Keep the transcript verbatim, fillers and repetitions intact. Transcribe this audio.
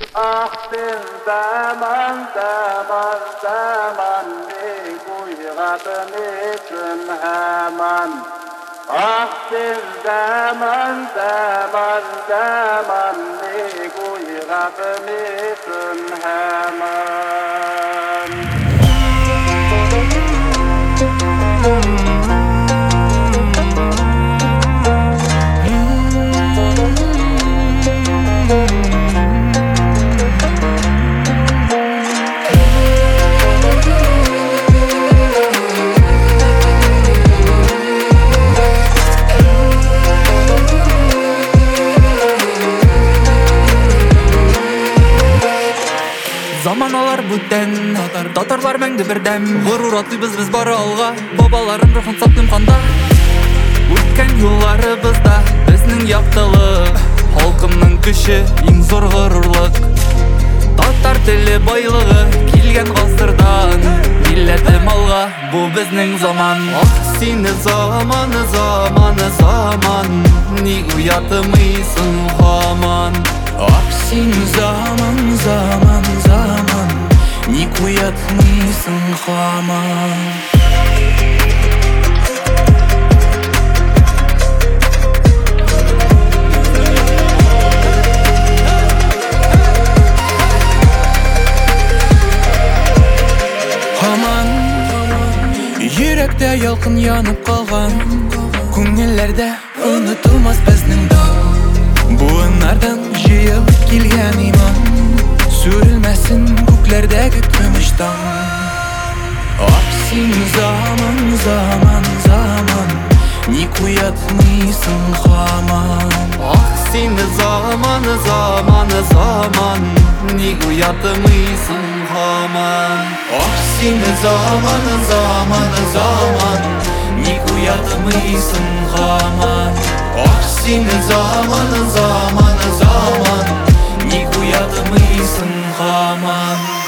Ah bir zaman zaman zaman ne kuygatın için hemen. Ah bir zaman zaman zaman ne kuygatın için hemen. Zaman алар бүтән, татарлар мәңгі бердәм. Ғорур атлыйбыз біз бары алға, бабаларым рухын саклыйм канда. Үткән юлларыбызда безнең яктылык, халкымның көче иң зур горурлык. Татар теле байлыгы килгән гасырдан, милләтем алга, бу безнең заман. Ах, сине заманы, заманы, заман, ник уятмыйсың һаман. Ах, сине заман, заман, zaman ник уятмыйсың һаман. Һаман йөрәктә ялкын янып калган, күңелләрдә онытылмас безнең дан. Буыннардан җыелып килгән иман, сүрелмәсен күкләрдәге көмеш таң. Ах, син заман, заман, заман, ник уятмыйсың һаман. Ах, син заман, заман, заман, ник уятмыйсың һаман. Ах, син заман, заман, заман, ник уятмыйсың һаман. Ах, син заман, заман, заман, ник уятмыйсың һаман.